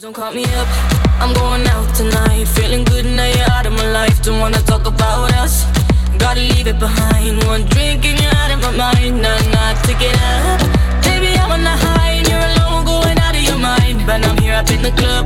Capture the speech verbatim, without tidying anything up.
Call me up, I'm going out tonight. Feeling good now you're out of my life. Don't wanna talk about us, gotta leave it behind. One drink and you're out of my mind. Nah, nah, take it up. Baby, I'm on the high and you're alone, going out of your mind. But I'm here up in the club